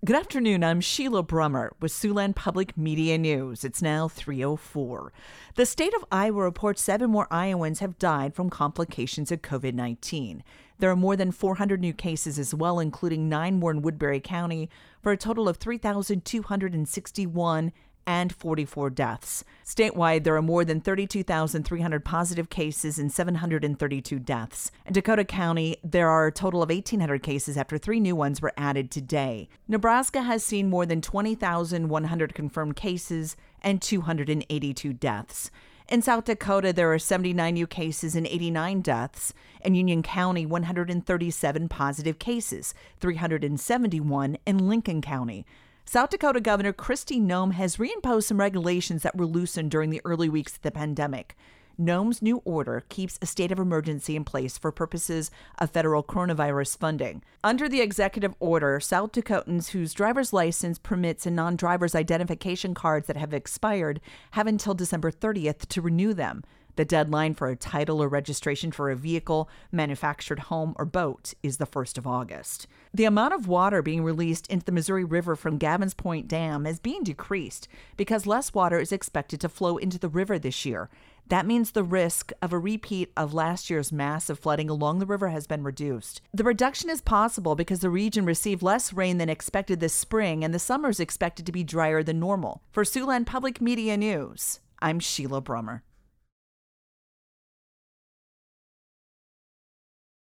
Good afternoon. I'm Sheila Brummer with Siouxland Public Media News. It's now 3:04. The state of Iowa reports 7 more Iowans have died from complications of COVID-19. There are more than 400 new cases as well, including 9 more in Woodbury County, for a total of 3,261 and 44 deaths. Statewide, there are more than 32,300 positive cases and 732 deaths. In Dakota County, there are a total of 1,800 cases after 3 new ones were added today. Nebraska has seen more than 20,100 confirmed cases and 282 deaths. In South Dakota, there are 79 new cases and 89 deaths. In Union County, 137 positive cases, 371 in Lincoln County. South Dakota Governor Kristi Noem has reimposed some regulations that were loosened during the early weeks of the pandemic. Noem's new order keeps a state of emergency in place for purposes of federal coronavirus funding. Under the executive order, South Dakotans whose driver's license, permits, and non-driver's identification cards that have expired have until December 30th to renew them. The deadline for a title or registration for a vehicle, manufactured home, or boat is the 1st of August. The amount of water being released into the Missouri River from Gavin's Point Dam is being decreased because less water is expected to flow into the river this year. That means the risk of a repeat of last year's massive flooding along the river has been reduced. The reduction is possible because the region received less rain than expected this spring, and the summer is expected to be drier than normal. For Siouxland Public Media News, I'm Sheila Brummer.